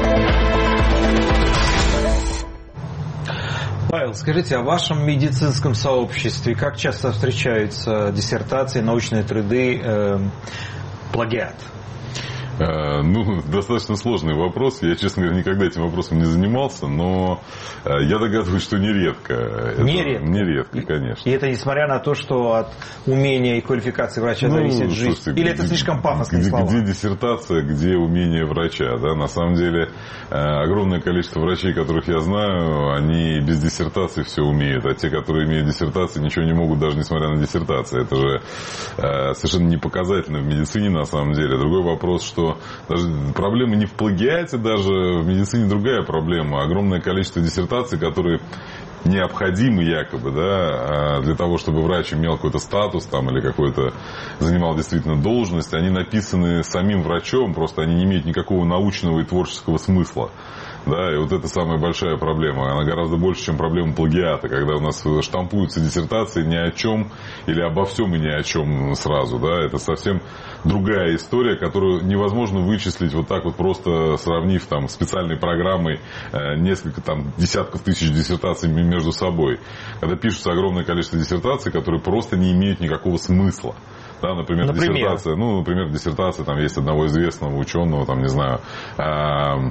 Павел, скажите, о вашем медицинском сообществе как часто встречаются диссертации, научные труды, э, плагиат? Ну, достаточно сложный вопрос. Я, честно говоря, никогда этим вопросом не занимался, но я догадываюсь, что нередко. Нередко? Нередко, конечно. И это несмотря на то, что от умения и квалификации врача ну, зависит жизнь? Слушайте, Или это слишком пафосные где, слова? Где диссертация, где умение врача? Да? На самом деле, огромное количество врачей, которых я знаю, они без диссертации все умеют. А те, которые имеют диссертации, ничего не могут, даже несмотря на диссертацию. Это же совершенно не показательно в медицине, на самом деле. Другой вопрос, что даже проблема не в плагиате, даже в медицине другая проблема. Огромное количество диссертаций, которые необходимы якобы, да, для того, чтобы врач имел какой-то статус там, или какой-то занимал действительно должность, они написаны самим врачом, просто они не имеют никакого научного и творческого смысла. Да, и вот это самая большая проблема. Она гораздо больше, чем проблема плагиата, когда у нас штампуются диссертации ни о чем или обо всем и ни о чем сразу. Да. Это совсем другая история, которую невозможно вычислить вот так вот просто сравнив там специальной программой э, несколько там десятков тысяч диссертаций между собой. Когда пишется огромное количество диссертаций, которые просто не имеют никакого смысла. Да, например, например, диссертация, ну, например, диссертация там есть одного известного ученого, там, не знаю, э,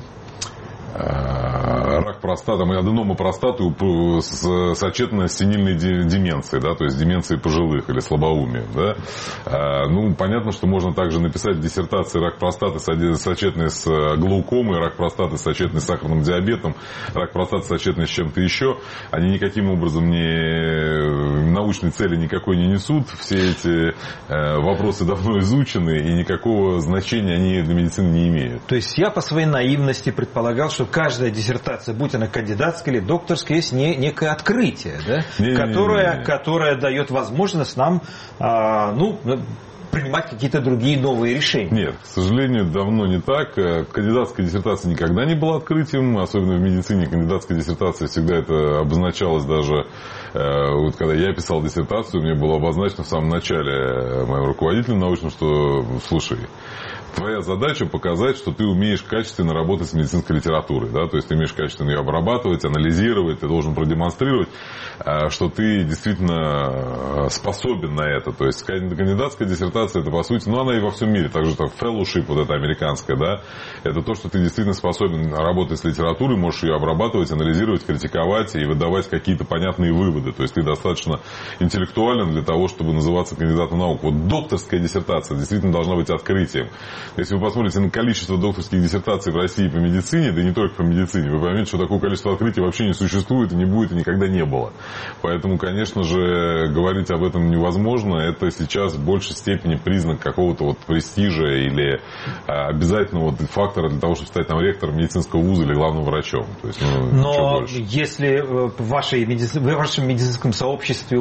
рак простаты, аденома простаты с сочетанной сенильной деменцией, да, то есть деменцией пожилых или слабоумием. Да. Ну, понятно, что можно также написать диссертации рак простаты сочетанной с глаукомой, рак простаты сочетанной с сахарным диабетом, рак простаты сочетанной с чем-то еще. Они никаким образом не научной цели никакой не несут. Все эти вопросы давно изучены и никакого значения они для медицины не имеют. То есть я по своей наивности предполагал, что каждая диссертация, будь она кандидатская или докторская, есть не, некое открытие, да? не, которое, не, не, не. которое дает возможность нам а, ну, принимать какие-то другие новые решения. Нет, к сожалению, давно не так. Кандидатская диссертация никогда не была открытием, особенно в медицине. Кандидатская диссертация всегда это обозначалось даже, вот когда я писал диссертацию, мне было обозначено в самом начале моим руководителем научным, что, слушай, твоя задача показать, что ты умеешь качественно работать с медицинской литературой. Да? То есть ты умеешь качественно ее обрабатывать, анализировать, ты должен продемонстрировать, что ты действительно способен на это. То есть кандидатская диссертация, это по сути, ну она и во всем мире, также так fellowship, вот это американское, да, это то, что ты действительно способен работать с литературой, можешь ее обрабатывать, анализировать, критиковать и выдавать какие-то понятные выводы. То есть ты достаточно интеллектуален для того, чтобы называться кандидатом наук. Вот докторская диссертация действительно должна быть открытием. Если вы посмотрите на количество докторских диссертаций в России по медицине, да и не только по медицине, вы поймете, что такое количество открытий вообще не существует и не будет, и никогда не было. Поэтому, конечно же, говорить об этом невозможно. Это сейчас в большей степени признак какого-то вот престижа или а, обязательного фактора для того, чтобы стать там ректором медицинского вуза или главным врачом. То есть, ну, но если в, вашей медици... в вашем медицинском сообществе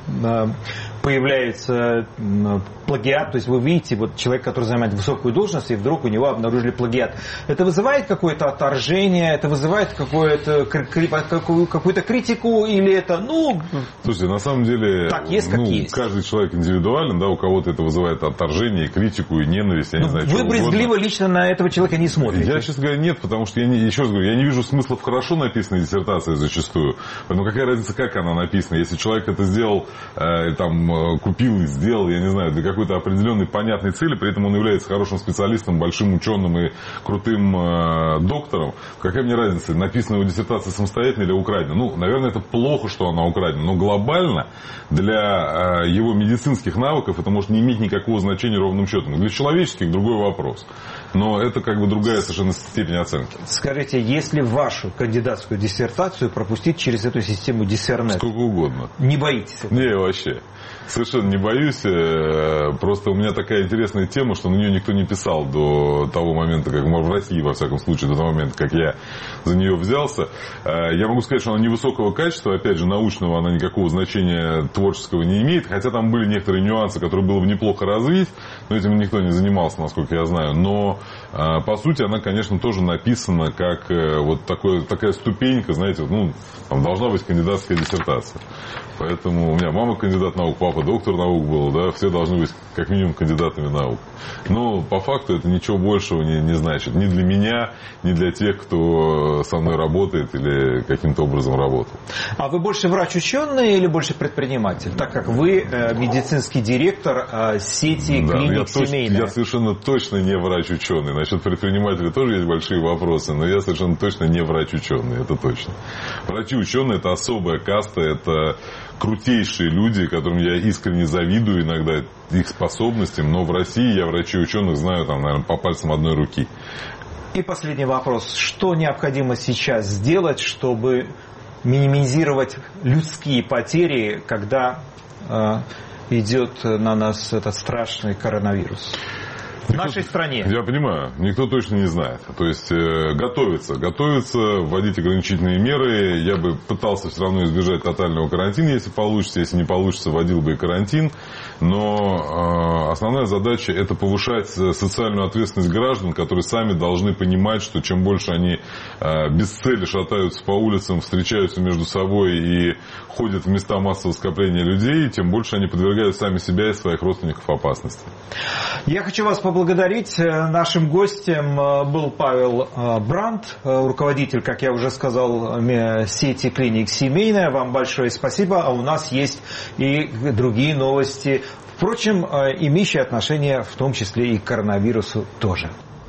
появляется плагиат, то есть вы видите вот человек, который занимает высокую должность, и вдруг у него обнаружили плагиат. Это вызывает какое-то отторжение, это вызывает какое-то, какую-то критику, или это, ну... Слушайте, на самом деле, так есть, как ну, есть. Каждый человек индивидуален, да, у кого-то это вызывает отторжение, критику, и ненависть, я не ну, знаю, вы чего брезгливо угодно. Лично на этого человека не смотрите? Я, честно говоря, нет, потому что, я не, еще раз говорю, я не вижу смысла в хорошо написанной диссертации зачастую. Поэтому какая разница, как она написана? Если человек это сделал, э, там, там купил и сделал, я не знаю, для какой-то определенной понятной цели, при этом он является хорошим специалистом, большим ученым и крутым э, доктором, какая мне разница, написана его диссертация самостоятельно или украдена? Ну, наверное, это плохо, что она украдена, но глобально для э, его медицинских навыков это может не иметь никакого значения ровным счетом. Для человеческих другой вопрос. Но это как бы другая совершенно степень оценки. Скажите, если вашу кандидатскую диссертацию пропустить через эту систему Диссернет? Сколько угодно. Не боитесь этого? Не, вообще. Совершенно не боюсь. Просто у меня такая интересная тема, что на нее никто не писал до того момента, как в России, во всяком случае, до того момента, как я за нее взялся. Я могу сказать, что она невысокого качества, опять же, научного она никакого значения творческого не имеет, хотя там были некоторые нюансы, которые было бы неплохо развить, но этим никто не занимался, насколько я знаю. Но, по сути, она, конечно, тоже написана как вот такое, такая ступенька, знаете, ну, там должна быть кандидатская диссертация. Поэтому у меня мама кандидат наук, папа доктор наук был, да, все должны быть как минимум кандидатами наук. Но по факту это ничего большего не, не значит. Ни для меня, ни для тех, кто со мной работает или каким-то образом работал. А вы больше врач-ученый или больше предприниматель? Так как вы э, медицинский директор э, сети да, клиник я семейная. Я совершенно точно не врач-ученый. Насчет предпринимателя тоже есть большие вопросы, но я совершенно точно не врач-ученый, это точно. Врачи-ученые – это особая каста, это крутейшие люди, которым я искренне завидую иногда их способностям, но в России я врачей-ученых знаю, там, наверное, по пальцам одной руки. И последний вопрос. Что необходимо сейчас сделать, чтобы минимизировать людские потери, когда э, идет на нас этот страшный коронавирус? В никто, нашей стране. Я понимаю, никто точно не знает. То есть э, готовиться, готовиться, вводить ограничительные меры. Я бы пытался все равно избежать тотального карантина, если получится. Если не получится, вводил бы и карантин. Но э, основная задача – это повышать социальную ответственность граждан, которые сами должны понимать, что чем больше они э, без цели шатаются по улицам, встречаются между собой и ходят в места массового скопления людей, тем больше они подвергают сами себя и своих родственников опасности. Я хочу вас поблагодарить. Нашим гостем был Павел Брандт, руководитель, как я уже сказал, сети клиник «Семейная». Вам большое спасибо. А у нас есть и другие новости, впрочем, имеющие отношение в том числе и к коронавирусу тоже.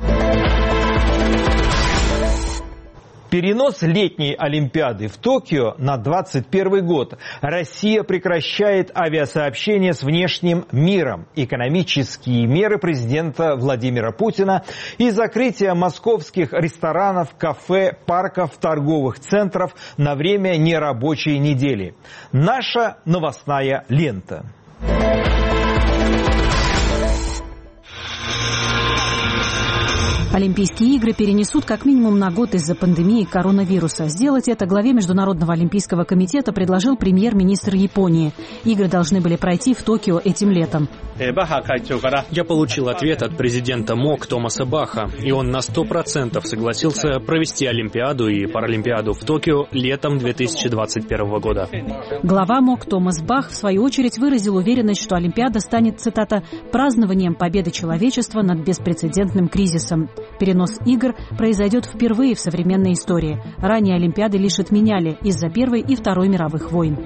Перенос летней Олимпиады в Токио на двадцать первый год. Россия прекращает авиасообщение с внешним миром. Экономические меры президента Владимира Путина и закрытие московских ресторанов, кафе, парков, торговых центров на время нерабочей недели. Наша новостная лента. Олимпийские игры перенесут как минимум на год из-за пандемии коронавируса. Сделать это главе Международного олимпийского комитета предложил премьер-министр Японии. Игры должны были пройти в Токио этим летом. Я получил ответ от президента МОК Томаса Баха, и он на сто процентов согласился провести Олимпиаду и Паралимпиаду в Токио летом две тысячи двадцать первого года. Глава МОК Томас Бах, в свою очередь, выразил уверенность, что Олимпиада станет, цитата, «празднованием победы человечества над беспрецедентным кризисом». Перенос игр произойдет впервые в современной истории. Ранее Олимпиады лишь отменяли из-за Первой и Второй мировых войн.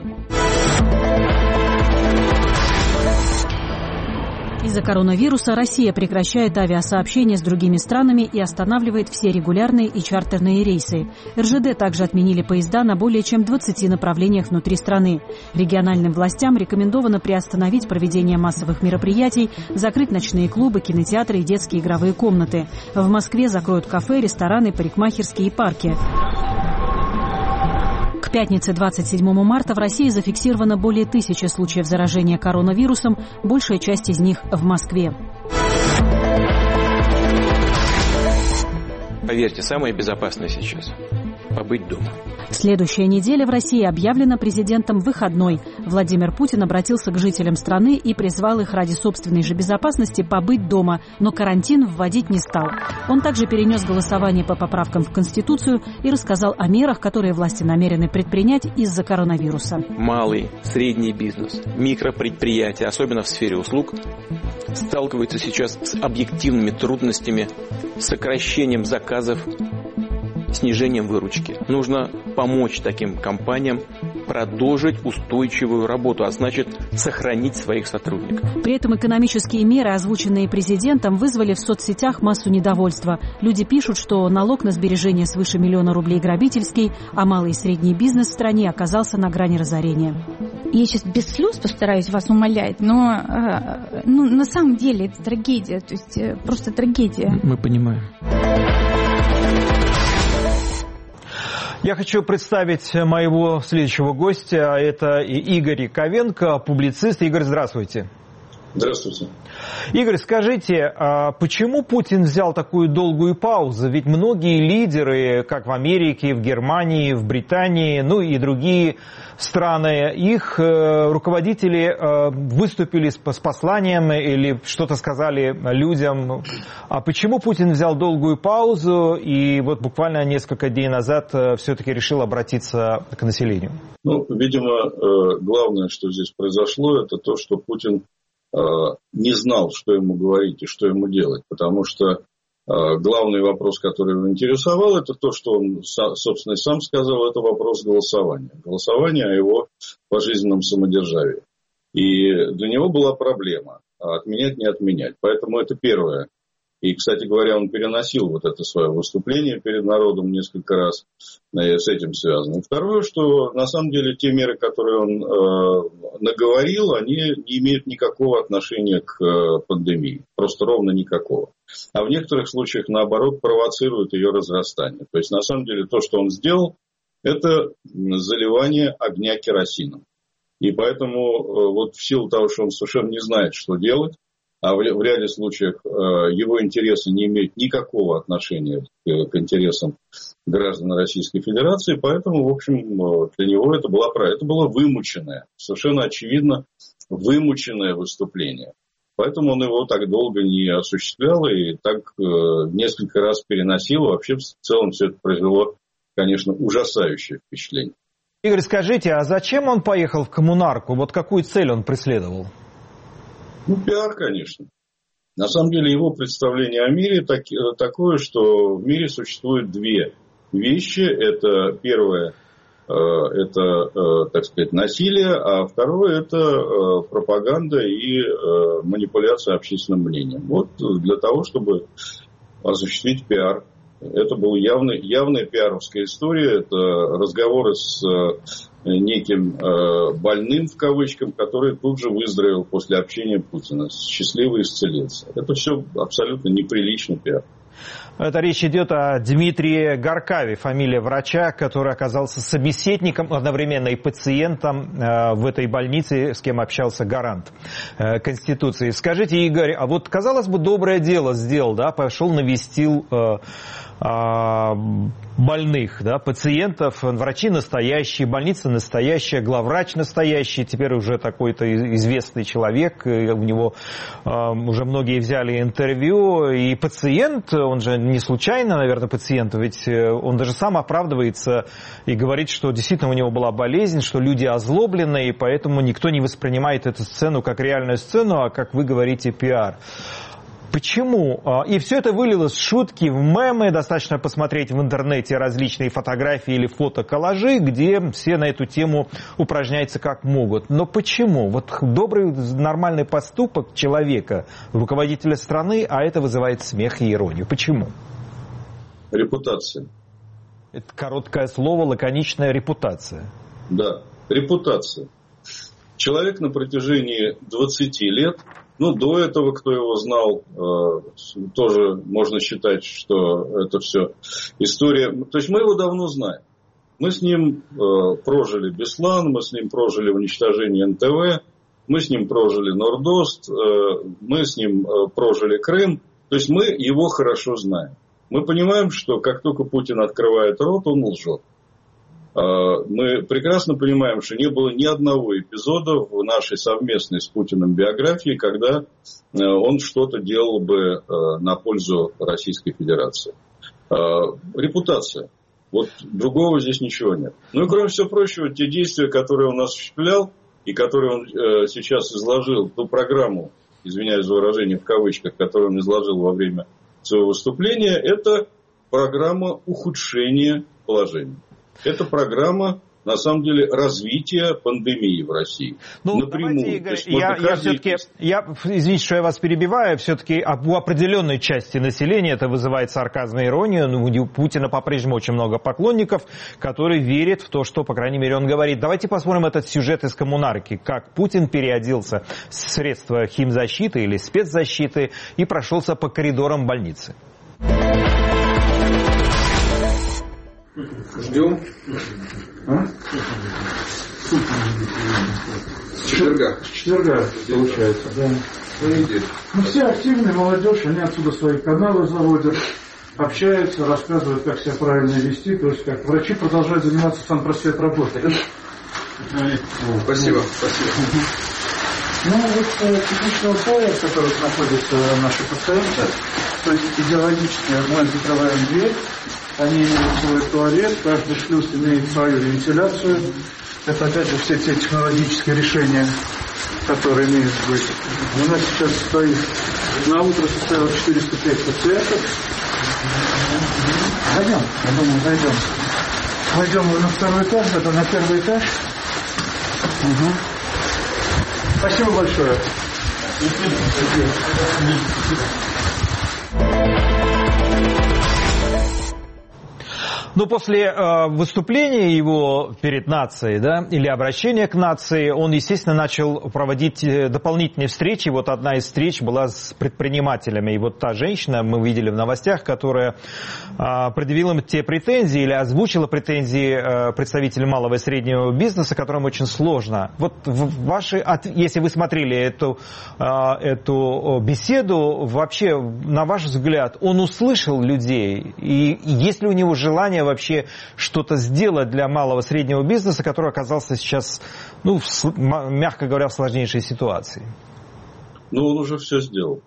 Из-за коронавируса Россия прекращает авиасообщение с другими странами и останавливает все регулярные и чартерные рейсы. эр жэ дэ также отменили поезда на более чем двадцати направлениях внутри страны. Региональным властям рекомендовано приостановить проведение массовых мероприятий, закрыть ночные клубы, кинотеатры и детские игровые комнаты. В Москве закроют кафе, рестораны, парикмахерские и парки. К пятнице двадцать седьмого марта в России зафиксировано более тысячи случаев заражения коронавирусом, большая часть из них в Москве. Поверьте, самое безопасное сейчас – побыть дома. Следующая неделя в России объявлена президентом выходной. Владимир Путин обратился к жителям страны и призвал их ради собственной же безопасности побыть дома, но карантин вводить не стал. Он также перенес голосование по поправкам в Конституцию и рассказал о мерах, которые власти намерены предпринять из-за коронавируса. Малый, средний бизнес, микропредприятия, особенно в сфере услуг, сталкиваются сейчас с объективными трудностями, сокращением заказов, снижением выручки. Нужно помочь таким компаниям продолжить устойчивую работу, а значит сохранить своих сотрудников. При этом экономические меры, озвученные президентом, вызвали в соцсетях массу недовольства. Люди пишут, что налог на сбережения свыше миллиона рублей грабительский, а малый и средний бизнес в стране оказался на грани разорения. Я сейчас без слез постараюсь вас умолять, но э, ну, на самом деле это трагедия, то есть э, просто трагедия. Мы понимаем. Я хочу представить моего следующего гостя. Это Игорь Яковенко, публицист. Игорь, здравствуйте. Здравствуйте. Игорь, скажите, а почему Путин взял такую долгую паузу? Ведь многие лидеры, как в Америке, в Германии, в Британии, ну и другие страны, их руководители выступили с посланием или что-то сказали людям. А почему Путин взял долгую паузу и вот буквально несколько дней назад все-таки решил обратиться к населению? Ну, видимо, главное, что здесь произошло, это то, что Путин не знал, что ему говорить и что ему делать, потому что главный вопрос, который его интересовал, это то, что он, собственно, и сам сказал, это вопрос голосования. Голосование о его пожизненном самодержавии. И для него была проблема отменять, не отменять. Поэтому это первое. И, кстати говоря, он переносил вот это свое выступление перед народом несколько раз, с этим связано. И второе, что на самом деле те меры, которые он э, наговорил, они не имеют никакого отношения к э, пандемии. Просто ровно никакого. А в некоторых случаях, наоборот, провоцируют ее разрастание. То есть, на самом деле, то, что он сделал, это заливание огня керосином. И поэтому э, вот в силу того, что он совершенно не знает, что делать, а в ряде случаев его интересы не имеют никакого отношения к интересам граждан Российской Федерации, поэтому, в общем, для него это было, это было вымученное, совершенно очевидно вымученное выступление. Поэтому он его так долго не осуществлял и так несколько раз переносил. Вообще, в целом, все это произвело, конечно, ужасающее впечатление. Игорь, скажите, а зачем он поехал в коммунарку? Вот какую цель он преследовал? Ну, пиар, конечно. На самом деле его представление о мире так, такое, что в мире существует две вещи. Это первое, э, это, э, так сказать, насилие, а второе это э, пропаганда и э, манипуляция общественным мнением. Вот для того, чтобы осуществить пиар. Это была явная, явная пиаровская история. Это разговоры с неким э, больным, в кавычках, который тут же выздоровел после общения Путина. Счастливо исцелился. Это все абсолютно неприличный пиар. Это речь идет о Дмитрии Гаркаве, фамилия врача, который оказался собеседником, одновременно и пациентом э, в этой больнице, с кем общался гарант э, Конституции. Скажите, Игорь, а вот, казалось бы, доброе дело сделал, да, пошел навестил э, э, больных, да, пациентов, врачи настоящие, больница настоящая, главврач настоящий, теперь уже такой-то известный человек, у него э, уже многие взяли интервью, и пациент, он же не случайно, наверное, пациент, ведь он даже сам оправдывается и говорит, что действительно у него была болезнь, что люди озлоблены, и поэтому никто не воспринимает эту сцену как реальную сцену, а, как вы говорите, пиар. Почему? И все это вылилось в шутки, в мемы. Достаточно посмотреть в интернете различные фотографии или фотоколлажи, где все на эту тему упражняются как могут. Но почему? Вот добрый, нормальный поступок человека, руководителя страны, а это вызывает смех и иронию. Почему? Репутация. Это короткое слово, лаконичная репутация. Да, репутация. Человек на протяжении двадцати лет... Ну, до этого, кто его знал, э, тоже можно считать, что это все история. То есть мы его давно знаем. Мы с ним э, прожили Беслан, мы с ним прожили уничтожение эн тэ вэ, мы с ним прожили Нордост, э, мы с ним э, прожили Крым. То есть мы его хорошо знаем. Мы понимаем, что как только Путин открывает рот, он лжет. Мы прекрасно понимаем, что не было ни одного эпизода в нашей совместной с Путиным биографии, когда он что-то делал бы на пользу Российской Федерации. Репутация. Вот другого здесь ничего нет. Ну и кроме всего прочего, те действия, которые он осуществлял и которые он сейчас изложил, ту программу, извиняюсь за выражение в кавычках, которую он изложил во время своего выступления, это программа ухудшения положения. Это программа, на самом деле, развития пандемии в России. Ну, напрямую. давайте, Игорь, я, я все-таки, я, извините, что я вас перебиваю, все-таки у определенной части населения это вызывает сарказм и иронию. Но у Путина по-прежнему очень много поклонников, которые верят в то, что, по крайней мере, он говорит. Давайте посмотрим этот сюжет из «Коммунарки», как Путин переоделся в средства химзащиты или спецзащиты и прошелся по коридорам больницы. Ждем. А? С четверга. С четверга, получается, да. Ну, все активные, молодежь, они отсюда свои каналы заводят, общаются, рассказывают, как себя правильно вести. То есть, как врачи продолжают заниматься самопросвет работой. Спасибо, спасибо. Ну, вот техничные условия, в которых находятся наши пациенты, то есть идеологически мы закрываем дверь, они имеют свой туалет, каждый шлюз имеет свою вентиляцию. Это, опять же, все те технологические решения, которые имеют быть. У нас сейчас стоит, на утро составило четыреста пять пациентов. Пойдем, я думаю, пойдем. Мы идем на второй этаж, это на первый этаж. Угу. Спасибо большое. Ну, после э, выступления его перед нацией, да, или обращения к нации, он, естественно, начал проводить дополнительные встречи. Вот одна из встреч была с предпринимателями. И вот та женщина, мы видели в новостях, которая э, предъявила им те претензии или озвучила претензии э, представителей малого и среднего бизнеса, которым очень сложно. Вот ваши, если вы смотрели эту, э, эту беседу, вообще, на ваш взгляд, он услышал людей? И есть ли у него желание вообще что-то сделать для малого и среднего бизнеса, который оказался сейчас, ну, в, мягко говоря, в сложнейшей ситуации? Ну, он уже все сделал.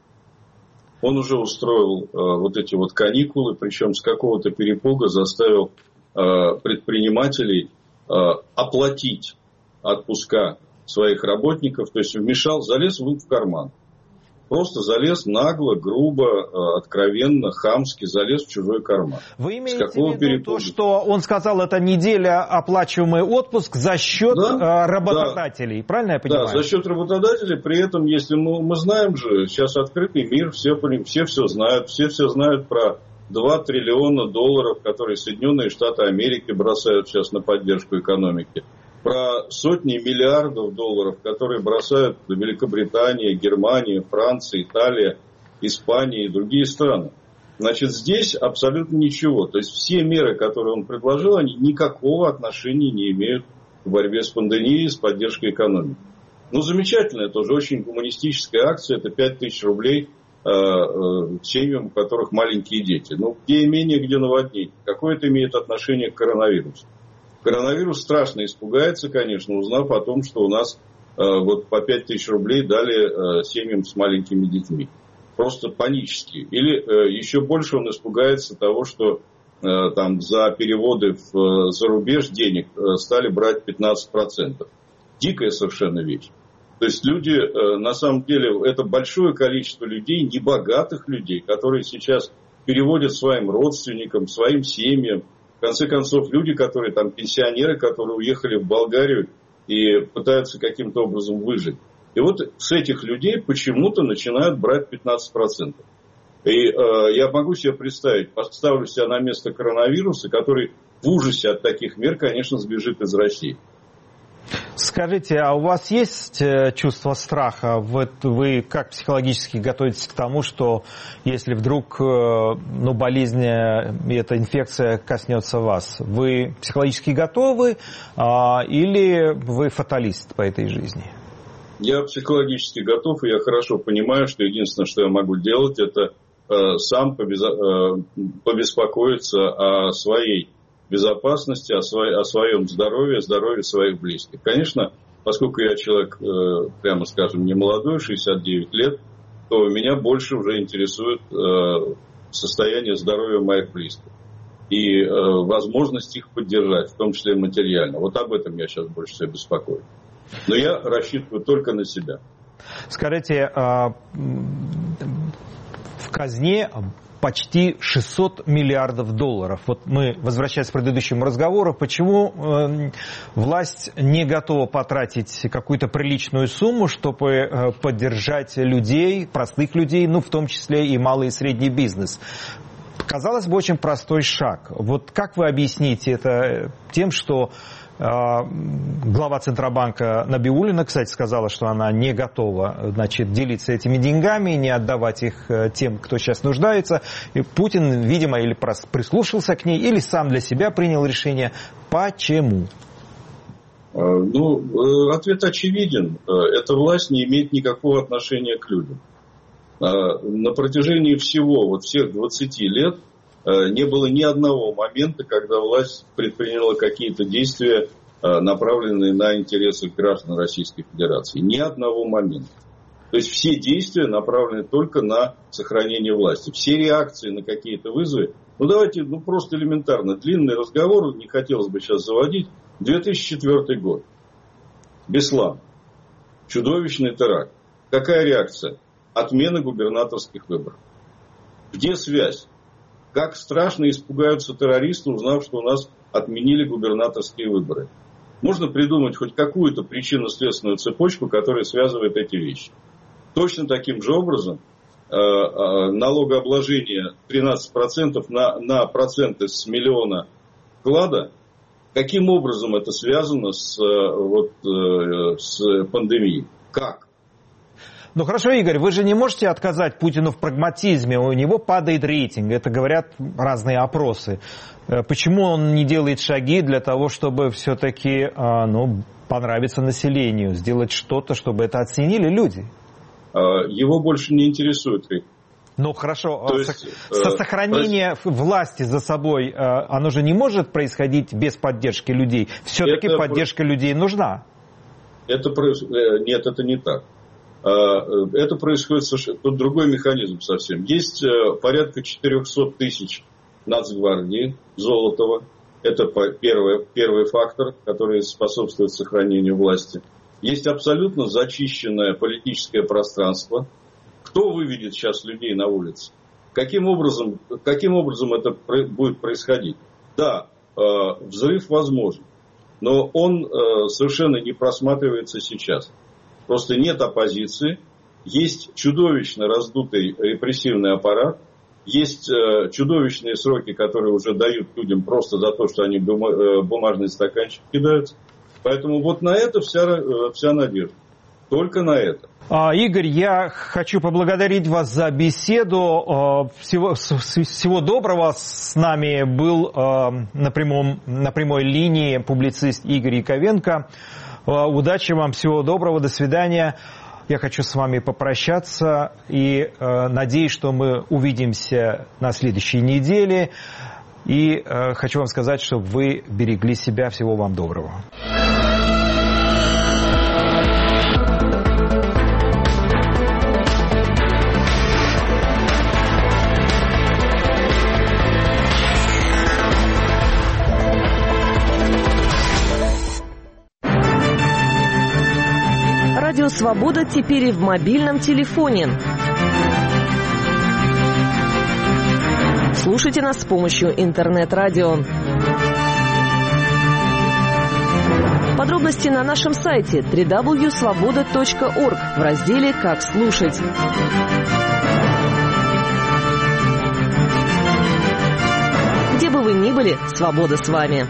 Он уже устроил э, вот эти вот каникулы, причем с какого-то перепуга заставил э, предпринимателей э, оплатить отпуска своих работников, то есть вмешал, залез в их карман. Просто залез нагло, грубо, откровенно, хамски, залез в чужой карман. Вы имеете в виду перепуга? То, что он сказал, это неделя оплачиваемый отпуск за счет да, работодателей, да, правильно я понимаю? Да, за счет работодателей. При этом, если мы, мы знаем же, сейчас открытый мир, все, все все знают, все все знают про два триллиона долларов, которые Соединенные Штаты Америки бросают сейчас на поддержку экономики. Про сотни миллиардов долларов, которые бросают Великобритания, Германия, Франция, Италия, Испания и другие страны. Значит, здесь абсолютно ничего. То есть все меры, которые он предложил, они никакого отношения не имеют к борьбе с пандемией, с поддержкой экономики. Ну, замечательная, тоже очень гуманистическая акция. Это пять тысяч рублей э, э, семьям, у которых маленькие дети. Ну, где имение, где наводнение. Какое это имеет отношение к коронавирусу? Коронавирус страшно испугается, конечно, узнав о том, что у нас э, вот по пять тысяч рублей дали э, семьям с маленькими детьми. Просто панически. Или э, еще больше он испугается того, что э, там за переводы в, э, за рубеж денег э, стали брать пятнадцать процентов. Дикая совершенно вещь. То есть люди, э, на самом деле, это большое количество людей, небогатых людей, которые сейчас переводят своим родственникам, своим семьям. В конце концов, люди, которые там пенсионеры, которые уехали в Болгарию и пытаются каким-то образом выжить. И вот с этих людей почему-то начинают брать пятнадцать процентов. И э, я могу себе представить, поставлю себя на место коронавируса, который в ужасе от таких мер, конечно, сбежит из России. Скажите, а у вас есть чувство страха? Вы, вы как психологически готовитесь к тому, что если вдруг ну, болезнь, эта инфекция коснется вас, вы психологически готовы а, или вы фаталист по этой жизни? Я психологически готов, и я хорошо понимаю, что единственное, что я могу делать, это э, сам побезо... э, побеспокоиться о своей безопасности, о, своей, о своем здоровье, о здоровье своих близких. Конечно, поскольку я человек, э, прямо скажем, не молодой, шестьдесят девять лет, то меня больше уже интересует э, состояние здоровья моих близких и э, возможность их поддержать, в том числе материально. Вот об этом я сейчас больше всего беспокоюсь. Но я рассчитываю только на себя. Скажите, в казне почти шестьсот миллиардов долларов. Вот мы, возвращаясь к предыдущему разговору, почему э, власть не готова потратить какую-то приличную сумму, чтобы э, поддержать людей, простых людей, ну, в том числе и малый и средний бизнес? Казалось бы, очень простой шаг. Вот как вы объясните это тем, что э, глава Центробанка Набиуллина, кстати, сказала, что она не готова, значит, делиться этими деньгами, не отдавать их тем, кто сейчас нуждается. И Путин, видимо, или прислушался к ней, или сам для себя принял решение. Почему? Ну, ответ очевиден. Эта власть не имеет никакого отношения к людям. На протяжении всего, вот всех двадцати лет, не было ни одного момента, когда власть предприняла какие-то действия, направленные на интересы граждан Российской Федерации. Ни одного момента. То есть все действия направлены только на сохранение власти. Все реакции на какие-то вызовы. Ну давайте, ну просто элементарно. Длинный разговор, не хотелось бы сейчас заводить. две тысячи четвёртый год. Беслан. Чудовищный теракт. Какая реакция? Отмена губернаторских выборов. Где связь? Как страшно испугаются террористы, узнав, что у нас отменили губернаторские выборы. Можно придумать хоть какую-то причинно-следственную цепочку, которая связывает эти вещи. Точно таким же образом э, э, налогообложение тринадцать процентов на, на проценты с миллиона вклада, каким образом это связано с, э, вот, э, с пандемией? Как? Ну хорошо, Игорь, вы же не можете отказать Путину в прагматизме, у него падает рейтинг, это говорят разные опросы. Почему он не делает шаги для того, чтобы все-таки ну, понравиться населению, сделать что-то, чтобы это оценили люди? Его больше не интересует рейтинг. Ну хорошо, То со, есть, со сохранение э, власти за собой, оно же не может происходить без поддержки людей. Все-таки это, поддержка людей нужна. Это, нет, это не так. Это происходит совершенно... Тут другой механизм совсем. Есть порядка четыреста тысяч Нацгвардии, Золотого. Это первый, первый фактор, который способствует сохранению власти. Есть абсолютно зачищенное политическое пространство. Кто выведет сейчас людей на улицы? Каким образом, каким образом это будет происходить? Да, взрыв возможен, но он совершенно не просматривается сейчас. Просто нет оппозиции, есть чудовищно раздутый репрессивный аппарат, есть э, чудовищные сроки, которые уже дают людям просто за то, что они бума- бумажный стаканчик кидают. Поэтому вот на это вся, э, вся надежда. Только на это. Игорь, я хочу поблагодарить вас за беседу. Всего, всего доброго. С нами был на, прямом, на прямой линии публицист Игорь Яковенко. Удачи вам, всего доброго, до свидания. Я хочу с вами попрощаться и э, надеюсь, что мы увидимся на следующей неделе. И э, хочу вам сказать, чтобы вы берегли себя. Всего вам доброго. Радио «Свобода» теперь и в мобильном телефоне. Слушайте нас с помощью интернет-радио. Подробности на нашем сайте дабл ю дабл ю дабл ю точка свобода точка орг в разделе «Как слушать». Где бы вы ни были, свобода с вами.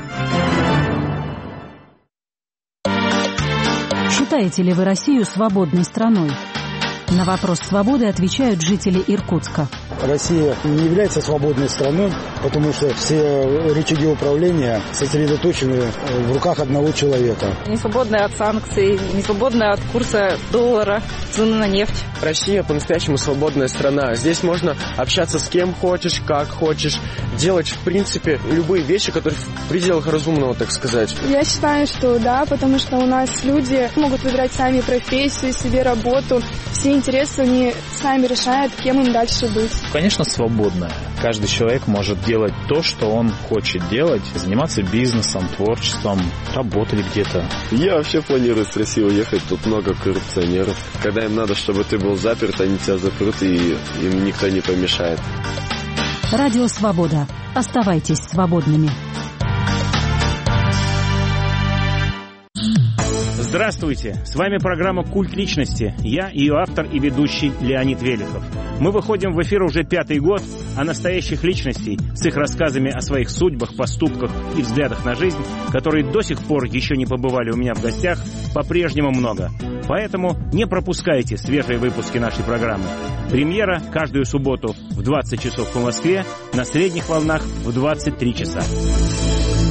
Считаете ли вы Россию свободной страной? На вопрос свободы отвечают жители Иркутска. Россия не является свободной страной, потому что все рычаги управления сосредоточены в руках одного человека. Не свободная от санкций, не свободная от курса доллара, цены на нефть. Россия по-настоящему свободная страна. Здесь можно общаться с кем хочешь, как хочешь, делать, в принципе, любые вещи, которые в пределах разумного, так сказать. Я считаю, что да, потому что у нас люди могут выбирать сами профессию, себе работу. Все интересы они сами решают, кем им дальше быть. Конечно, свободная. Каждый человек может делать то, что он хочет делать, заниматься бизнесом, творчеством, работать где-то. Я вообще планирую с России уехать, тут много коррупционеров. Когда им надо, чтобы ты был заперт, они тебя запрут, и им никто не помешает. Радио «Свобода». Оставайтесь свободными. Здравствуйте! С вами программа «Культ личности». Я ее автор и ведущий Леонид Велихов. Мы выходим в эфир уже пятый год, а настоящих личностей с их рассказами о своих судьбах, поступках и взглядах на жизнь, которые до сих пор еще не побывали у меня в гостях, по-прежнему много. Поэтому не пропускайте свежие выпуски нашей программы. Премьера каждую субботу в двадцать часов по Москве, на средних волнах в двадцать три часа.